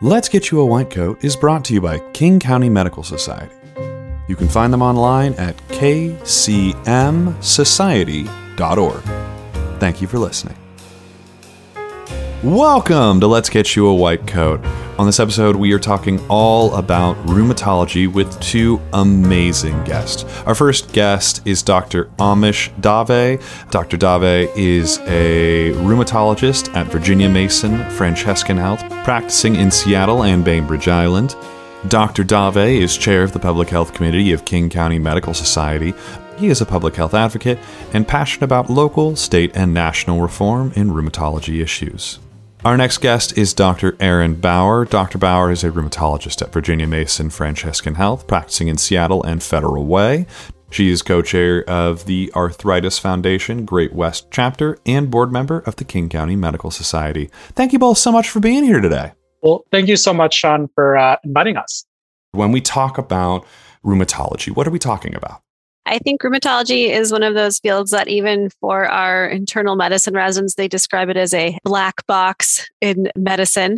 Let's Get You a White Coat is brought to you by King County Medical Society. You can find them online at kcmsociety.org. Thank you for listening. Welcome to Let's Get You a White Coat. On this episode, we are talking all about rheumatology with two amazing guests. Our first guest is Dr. Amish Dave. Dr. Dave is a rheumatologist at Virginia Mason Franciscan Health, practicing in Seattle and Bainbridge Island. Dr. Dave is chair of the Public Health Committee of King County Medical Society. He is a public health advocate and passionate about local, state, and national reform in rheumatology issues. Our next guest is Dr. Erin Bauer. Dr. Bauer is a rheumatologist at Virginia Mason Franciscan Health, practicing in Seattle and Federal Way. She is co-chair of the Arthritis Foundation Great West Chapter and board member of the King County Medical Society. Thank you both so much for being here today. Well, thank you so much, Sean, for inviting us. When we talk about rheumatology, what are we talking about? I think rheumatology is one of those fields that even for our internal medicine residents, they describe it as a black box in medicine.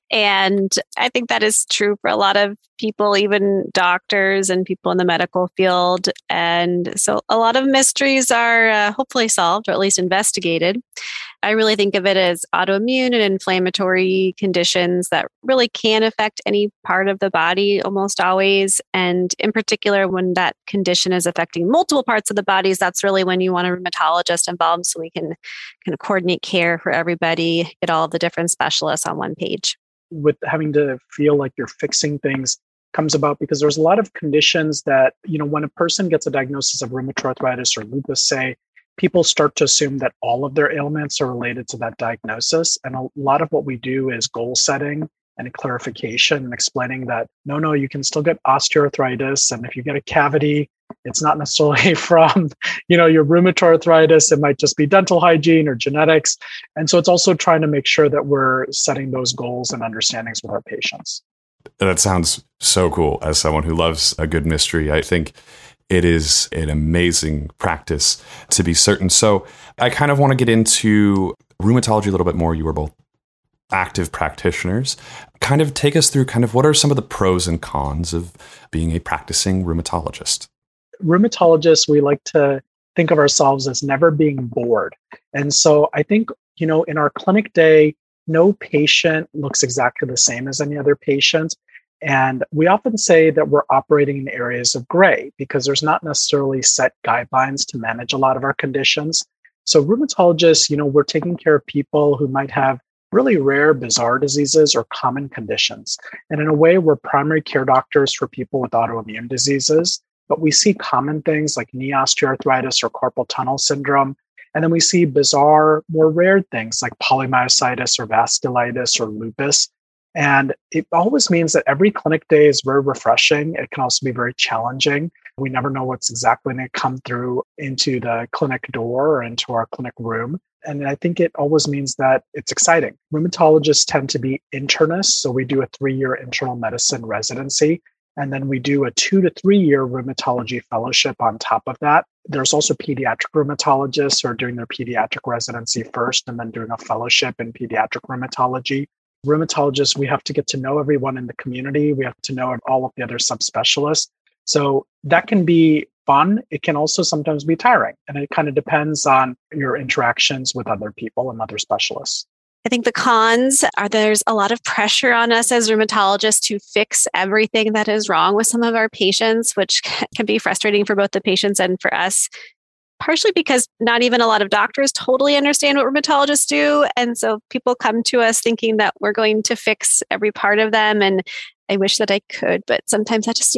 And I think that is true for a lot of people, even doctors and people in the medical field. And so a lot of mysteries are hopefully solved, or at least investigated. I really think of it as autoimmune and inflammatory conditions that really can affect any part of the body almost always. And in particular, when that condition is affecting multiple parts of the bodies, that's really when you want a rheumatologist involved so we can kind of coordinate care for everybody, get all of the different specialists on one page. With having to feel like you're fixing things comes about because there's a lot of conditions that, when a person gets a diagnosis of rheumatoid arthritis or lupus, say, people start to assume that all of their ailments are related to that diagnosis. And a lot of what we do is goal setting and clarification and explaining that, no, you can still get osteoarthritis. And if you get a cavity, it's not necessarily from, your rheumatoid arthritis. It might just be dental hygiene or genetics. And so it's also trying to make sure that we're setting those goals and understandings with our patients. That sounds so cool. As someone who loves a good mystery, I think it is an amazing practice to be certain. So I kind of want to get into rheumatology a little bit more. You are both active practitioners. Kind of take us through what are some of the pros and cons of being a practicing rheumatologist? Rheumatologists, we like to think of ourselves as never being bored. And so I think, in our clinic day, no patient looks exactly the same as any other patient. And we often say that we're operating in areas of gray because there's not necessarily set guidelines to manage a lot of our conditions. So rheumatologists, we're taking care of people who might have really rare, bizarre diseases or common conditions. And in a way, we're primary care doctors for people with autoimmune diseases, but we see common things like knee osteoarthritis or carpal tunnel syndrome. And then we see bizarre, more rare things like polymyositis or vasculitis or lupus. And it always means that every clinic day is very refreshing. It can also be very challenging. We never know what's exactly going to come through into the clinic door or into our clinic room. And I think it always means that it's exciting. Rheumatologists tend to be internists. So we do a 3-year internal medicine residency. And then we do a 2 to 3 year rheumatology fellowship on top of that. There's also pediatric rheumatologists who are doing their pediatric residency first and then doing a fellowship in pediatric rheumatology. Rheumatologists, we have to get to know everyone in the community. We have to know all of the other subspecialists. So that can be fun. It can also sometimes be tiring. And it kind of depends on your interactions with other people and other specialists. I think the cons are there's a lot of pressure on us as rheumatologists to fix everything that is wrong with some of our patients, which can be frustrating for both the patients and for us. Partially because not even a lot of doctors totally understand what rheumatologists do. And so people come to us thinking that we're going to fix every part of them. And I wish that I could, but sometimes I just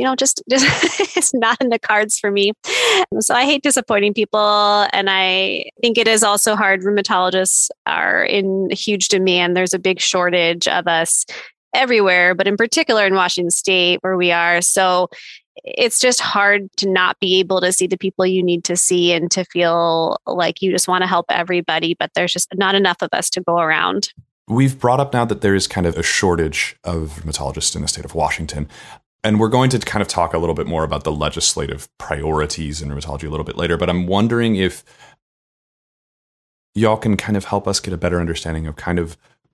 it's not in the cards for me. So I hate disappointing people. And I think it is also hard. Rheumatologists are in huge demand. There's a big shortage of us everywhere, but in particular in Washington State where we are. So it's just hard to not be able to see the people you need to see and to feel like you just want to help everybody, but there's just not enough of us to go around. We've brought up now that there is kind of a shortage of rheumatologists in the state of Washington. And we're going to kind of talk a little bit more about the legislative priorities in rheumatology a little bit later. But I'm wondering if y'all can kind of help us get a better understanding of kind of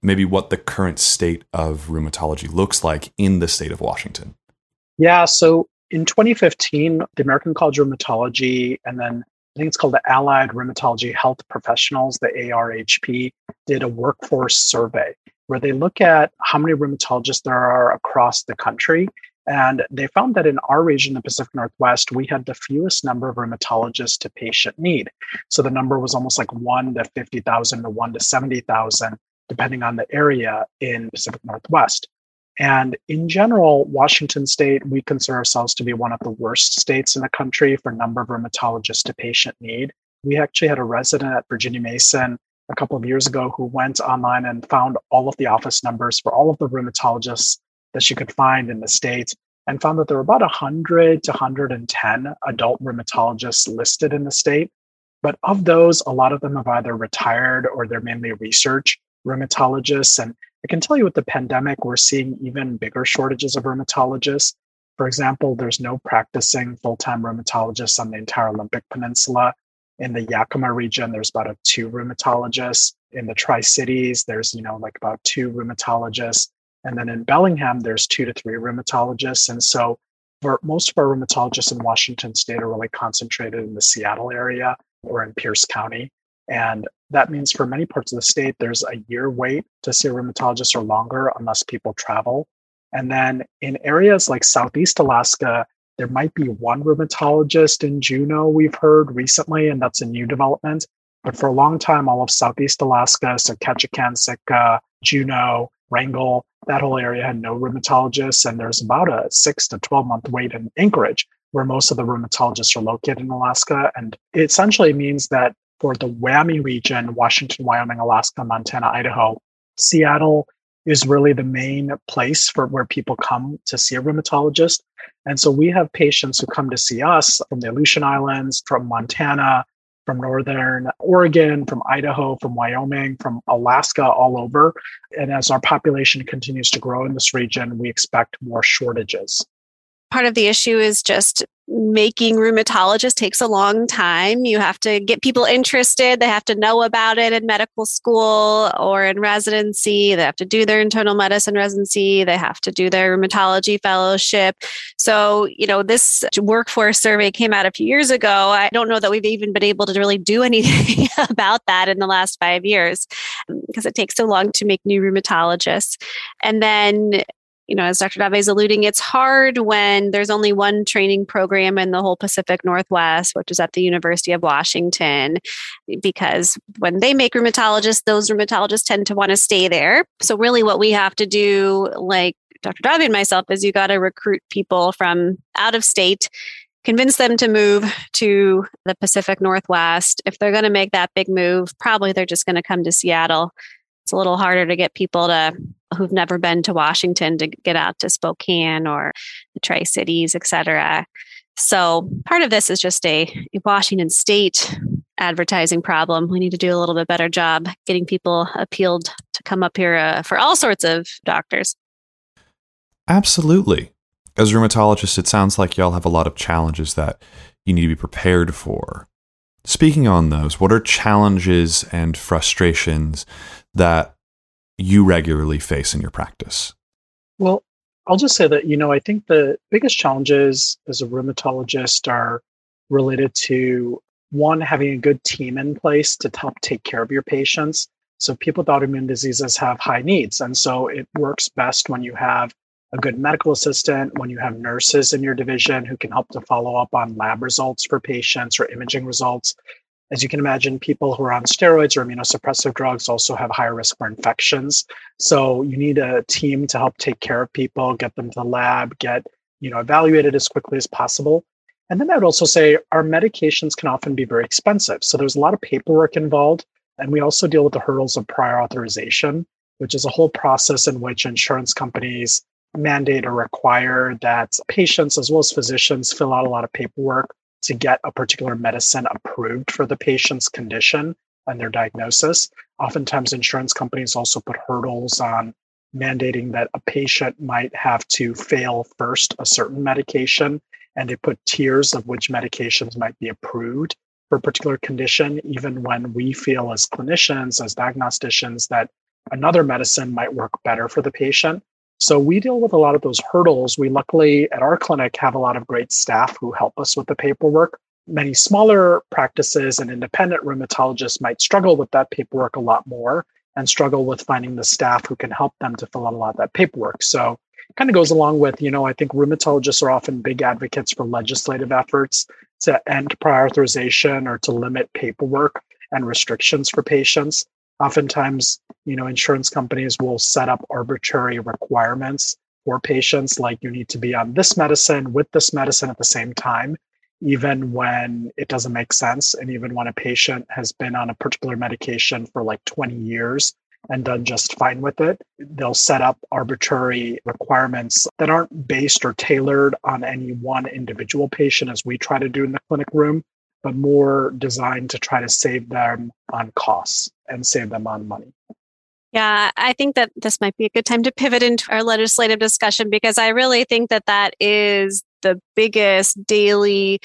maybe what the current state of rheumatology looks like in the state of Washington. Yeah, so in 2015, the American College of Rheumatology, and then I think it's called the Allied Rheumatology Health Professionals, the ARHP, did a workforce survey where they look at how many rheumatologists there are across the country. And they found that in our region, the Pacific Northwest, we had the fewest number of rheumatologists to patient need. So the number was almost like 1 to 50,000 to 1 to 70,000, depending on the area in Pacific Northwest. And in general, Washington State, we consider ourselves to be one of the worst states in the country for number of rheumatologists to patient need. We actually had a resident at Virginia Mason a couple of years ago who went online and found all of the office numbers for all of the rheumatologists that she could find in the state, and found that there were about 100 to 110 adult rheumatologists listed in the state. But of those, a lot of them have either retired or they're mainly research rheumatologists. And I can tell you with the pandemic, we're seeing even bigger shortages of rheumatologists. For example, there's no practicing full-time rheumatologists on the entire Olympic Peninsula. In the Yakima region, there's about 2 rheumatologists. In the Tri-Cities, there's, like about 2 rheumatologists. And then in Bellingham, there's 2 to 3 rheumatologists. And so for most of our rheumatologists in Washington State are really concentrated in the Seattle area or in Pierce County. And that means for many parts of the state, there's a year wait to see a rheumatologist or longer unless people travel. And then in areas like Southeast Alaska, there might be 1 rheumatologist in Juneau, we've heard recently, and that's a new development. But for a long time, all of Southeast Alaska, so Ketchikan, Sitka, Juneau, Wrangell, that whole area had no rheumatologists. And there's about a 6 to 12 month wait in Anchorage, where most of the rheumatologists are located in Alaska. And it essentially means that for the WWAMI region, Washington, Wyoming, Alaska, Montana, Idaho, Seattle is really the main place for where people come to see a rheumatologist. And so we have patients who come to see us from the Aleutian Islands, from Montana, from Northern Oregon, from Idaho, from Wyoming, from Alaska, all over. And as our population continues to grow in this region, we expect more shortages. Part of the issue is just making rheumatologists takes a long time. You have to get people interested. They have to know about it in medical school or in residency. They have to do their internal medicine residency. They have to do their rheumatology fellowship. So, this workforce survey came out a few years ago. I don't know that we've even been able to really do anything about that in the last 5 years because it takes so long to make new rheumatologists. And then as Dr. Dave is alluding, it's hard when there's only one training program in the whole Pacific Northwest, which is at the University of Washington, because when they make rheumatologists, those rheumatologists tend to want to stay there. So really what we have to do, like Dr. Dave and myself, is you got to recruit people from out of state, convince them to move to the Pacific Northwest. If they're going to make that big move, probably they're just going to come to Seattle. It's a little harder to get people who've never been to Washington to get out to Spokane or the Tri-Cities, et cetera. So part of this is just a Washington State advertising problem. We need to do a little bit better job getting people appealed to come up here for all sorts of doctors. Absolutely. As rheumatologists, it sounds like y'all have a lot of challenges that you need to be prepared for. Speaking on those, what are challenges and frustrations that you regularly face in your practice? Well, I'll just say that, I think the biggest challenges as a rheumatologist are related to, one, having a good team in place to help take care of your patients. So people with autoimmune diseases have high needs. And so it works best when you have a good medical assistant, when you have nurses in your division who can help to follow up on lab results for patients or imaging results. As you can imagine, people who are on steroids or immunosuppressive drugs also have higher risk for infections. So you need a team to help take care of people, get them to the lab, get evaluated as quickly as possible. And then I would also say our medications can often be very expensive. So there's a lot of paperwork involved. And we also deal with the hurdles of prior authorization, which is a whole process in which insurance companies mandate or require that patients as well as physicians fill out a lot of paperwork to get a particular medicine approved for the patient's condition and their diagnosis. Oftentimes, insurance companies also put hurdles on mandating that a patient might have to fail first a certain medication, and they put tiers of which medications might be approved for a particular condition, even when we feel as clinicians, as diagnosticians, that another medicine might work better for the patient. So we deal with a lot of those hurdles. We luckily at our clinic have a lot of great staff who help us with the paperwork. Many smaller practices and independent rheumatologists might struggle with that paperwork a lot more and struggle with finding the staff who can help them to fill out a lot of that paperwork. So it kind of goes along with, I think rheumatologists are often big advocates for legislative efforts to end prior authorization or to limit paperwork and restrictions for patients. Oftentimes, insurance companies will set up arbitrary requirements for patients, like you need to be on this medicine with this medicine at the same time, even when it doesn't make sense. And even when a patient has been on a particular medication for like 20 years and done just fine with it, they'll set up arbitrary requirements that aren't based or tailored on any one individual patient, as we try to do in the clinic room, but more designed to try to save them on costs and save them on money. Yeah, I think that this might be a good time to pivot into our legislative discussion, because I really think that that is the biggest daily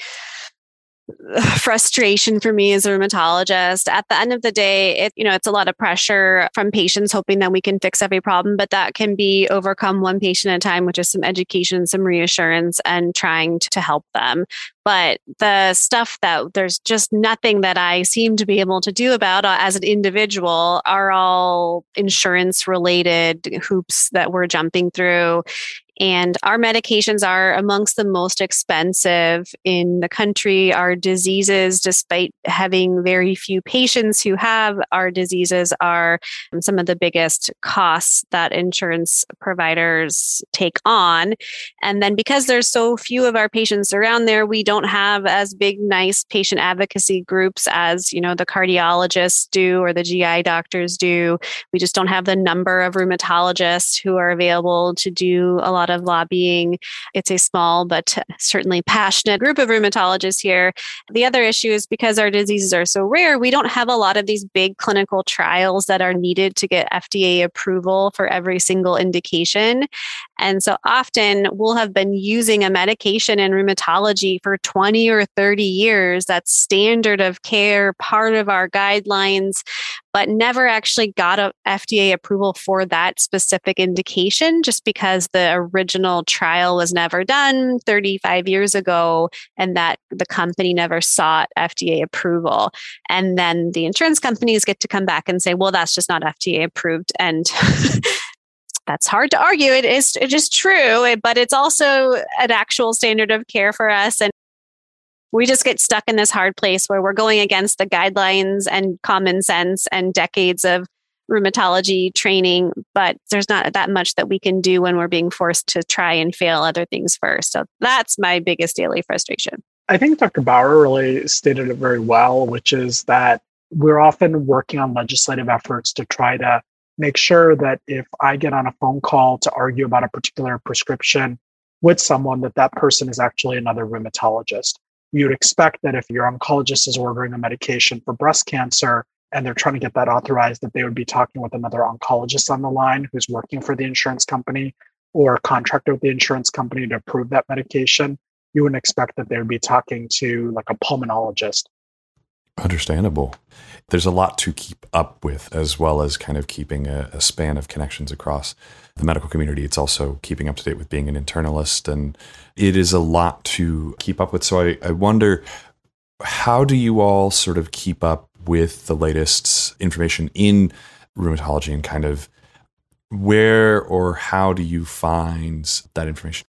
frustration for me as a rheumatologist. At the end of the day, it's a lot of pressure from patients hoping that we can fix every problem, but that can be overcome one patient at a time, which is some education, some reassurance, and trying to help them. But the stuff that there's just nothing that I seem to be able to do about as an individual are all insurance related hoops that we're jumping through. And our medications are amongst the most expensive in the country. Our diseases, despite having very few patients who have our diseases, are some of the biggest costs that insurance providers take on. And then because there's so few of our patients around there, we don't have as big, nice patient advocacy groups as, the cardiologists do or the GI doctors do. We just don't have the number of rheumatologists who are available to do a lot of lobbying. It's a small but certainly passionate group of rheumatologists here. The other issue is because our diseases are so rare, we don't have a lot of these big clinical trials that are needed to get FDA approval for every single indication. And so often we'll have been using a medication in rheumatology for 20 or 30 years. That's standard of care, part of our guidelines, but never actually got a FDA approval for that specific indication, just because the original trial was never done 35 years ago and that the company never sought FDA approval. And then the insurance companies get to come back and say, well, that's just not FDA approved. And that's hard to argue. It is true, but it's also an actual standard of care for us. And we just get stuck in this hard place where we're going against the guidelines and common sense and decades of rheumatology training, but there's not that much that we can do when we're being forced to try and fail other things first. So that's my biggest daily frustration. I think Dr. Bauer really stated it very well, which is that we're often working on legislative efforts to try to make sure that if I get on a phone call to argue about a particular prescription with someone, that person is actually another rheumatologist. You'd expect that if your oncologist is ordering a medication for breast cancer and they're trying to get that authorized, that they would be talking with another oncologist on the line who's working for the insurance company or contracted with the insurance company to approve that medication. You wouldn't expect that they would be talking to like a pulmonologist. Understandable. There's a lot to keep up with, as well as kind of keeping a span of connections across the medical community. It's also keeping up to date with being an internalist, and it is a lot to keep up with. So I wonder, how do you all sort of keep up with the latest information in rheumatology, and kind of where or how do you find that information?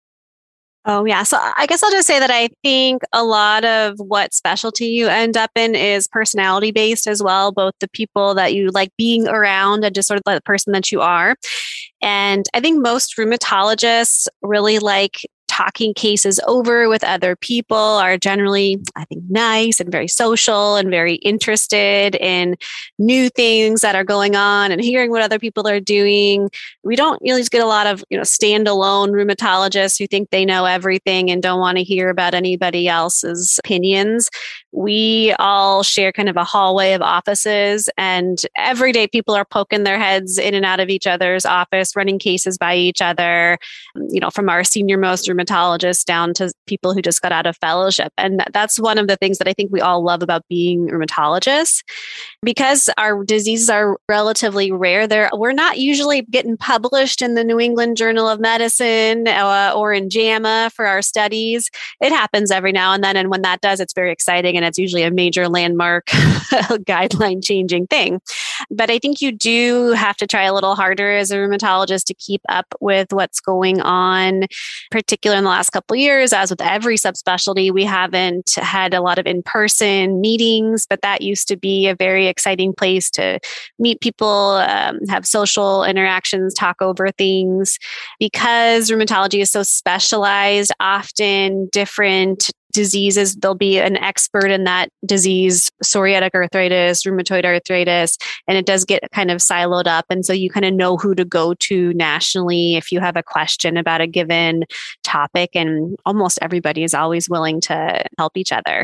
Oh, yeah. So I guess I'll just say that I think a lot of what specialty you end up in is personality based as well, both the people that you like being around and just sort of the person that you are. And I think most rheumatologists really like talking cases over with other people, are generally, I think, nice and very social and very interested in new things that are going on and hearing what other people are doing. We don't really get a lot of, standalone rheumatologists who think they know everything and don't want to hear about anybody else's opinions. We all share kind of a hallway of offices, and every day people are poking their heads in and out of each other's office, running cases by each other, from our senior most rheumatologists down to people who just got out of fellowship. And that's one of the things that I think we all love about being rheumatologists. Because our diseases are relatively rare, we're not usually getting published in the New England Journal of Medicine or in JAMA for our studies. It happens every now and then. And when that does, it's very exciting. And it's usually a major landmark guideline changing thing. But I think you do have to try a little harder as a rheumatologist to keep up with what's going on, particularly in the last couple of years. As with every subspecialty, we haven't had a lot of in-person meetings, but that used to be a very exciting place to meet people, have social interactions, talk over things. Because rheumatology is so specialized, often different diseases, there'll be an expert in that disease, psoriatic arthritis, rheumatoid arthritis, and it does get kind of siloed up. And so you kind of know who to go to nationally if you have a question about a given topic. And almost everybody is always willing to help each other.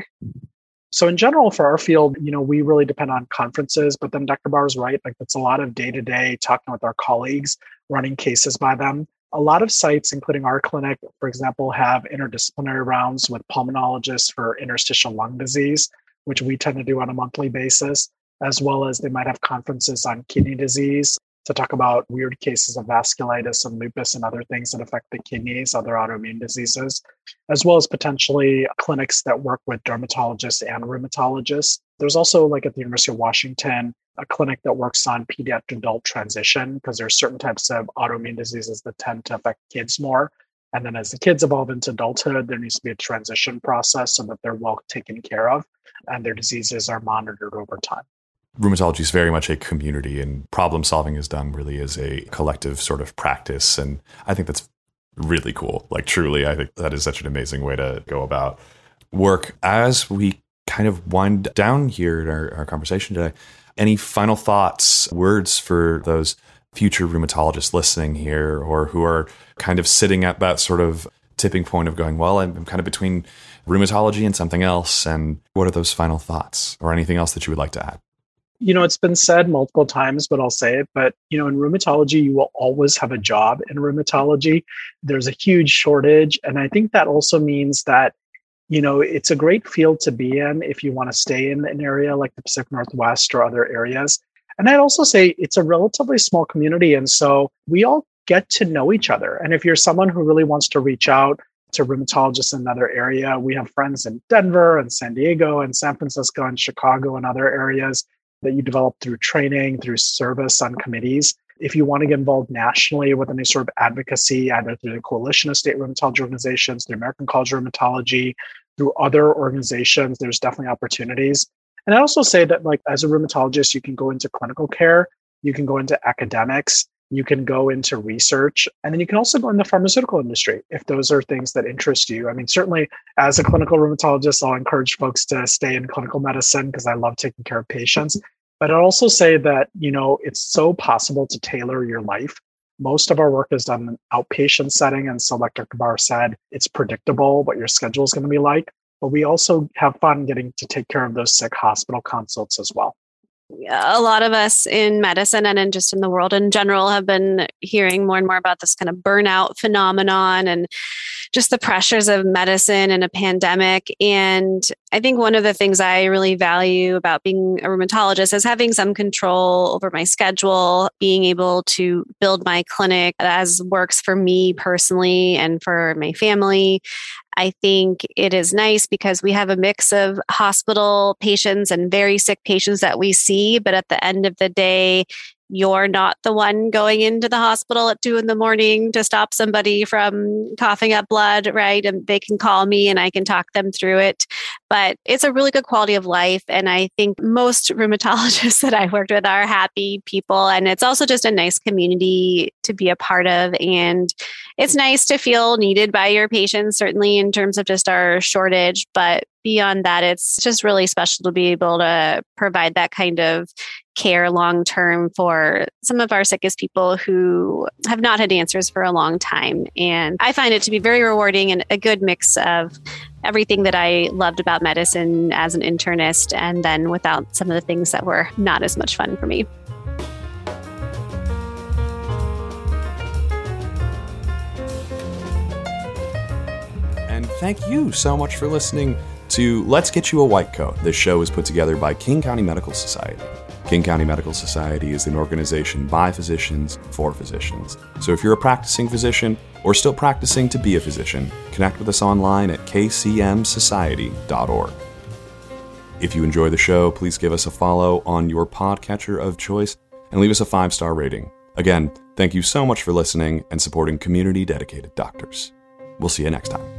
So in general, for our field, we really depend on conferences, but then Dr. Barr is right. Like it's a lot of day-to-day talking with our colleagues, running cases by them. A lot of sites, including our clinic, for example, have interdisciplinary rounds with pulmonologists for interstitial lung disease, which we tend to do on a monthly basis, as well as they might have conferences on kidney disease to talk about weird cases of vasculitis and lupus and other things that affect the kidneys, other autoimmune diseases, as well as potentially clinics that work with dermatologists and rheumatologists. There's also, like at the University of Washington, a clinic that works on pediatric adult transition, because there are certain types of autoimmune diseases that tend to affect kids more. And then as the kids evolve into adulthood, there needs to be a transition process so that they're well taken care of and their diseases are monitored over time. Rheumatology is very much a community, and problem solving is done really as a collective sort of practice. And I think that's really cool. Like truly, I think that is such an amazing way to go about work. As we kind of wind down here in our conversation today, any final thoughts, words for those future rheumatologists listening here, or who are kind of sitting at that sort of tipping point of going, well, I'm kind of between rheumatology and something else. And what are those final thoughts or anything else that you would like to add? It's been said multiple times, but I'll say it. But, in rheumatology, you will always have a job in rheumatology. There's a huge shortage. And I think that also means that, it's a great field to be in if you want to stay in an area like the Pacific Northwest or other areas. And I'd also say it's a relatively small community. And so we all get to know each other. And if you're someone who really wants to reach out to rheumatologists in another area, we have friends in Denver and San Diego and San Francisco and Chicago and other areas that you develop through training, through service on committees. If you want to get involved nationally with any sort of advocacy, either through the Coalition of State Rheumatology Organizations, the American College of Rheumatology, through other organizations, there's definitely opportunities. And I also say that, like, as a rheumatologist, you can go into clinical care, you can go into academics, you can go into research, and then you can also go in the pharmaceutical industry if those are things that interest you. I mean, certainly as a clinical rheumatologist, I'll encourage folks to stay in clinical medicine because I love taking care of patients. But I'd also say that, it's so possible to tailor your life. Most of our work is done in an outpatient setting. And so like Dr. Barr said, it's predictable what your schedule is going to be like. But we also have fun getting to take care of those sick hospital consults as well. A lot of us in medicine and just in the world in general have been hearing more and more about this kind of burnout phenomenon and just the pressures of medicine in a pandemic. And I think one of the things I really value about being a rheumatologist is having some control over my schedule, being able to build my clinic as works for me personally and for my family. I think it is nice because we have a mix of hospital patients and very sick patients that we see. But at the end of the day, you're not the one going into the hospital at 2 a.m. to stop somebody from coughing up blood, right? And they can call me and I can talk them through it. But it's a really good quality of life. And I think most rheumatologists that I worked with are happy people. And it's also just a nice community to be a part of. And it's nice to feel needed by your patients, certainly in terms of just our shortage. But beyond that, it's just really special to be able to provide that kind of care long term for some of our sickest people who have not had answers for a long time. And I find it to be very rewarding and a good mix of everything that I loved about medicine as an internist, and then without some of the things that were not as much fun for me. And thank you so much for listening to Let's Get You a White Coat. This show is put together by King County Medical Society. King County Medical Society is an organization by physicians for physicians. So if you're a practicing physician or still practicing to be a physician, connect with us online at kcmsociety.org. If you enjoy the show, please give us a follow on your podcatcher of choice and leave us a 5-star rating. Again, thank you so much for listening and supporting community-dedicated doctors. We'll see you next time.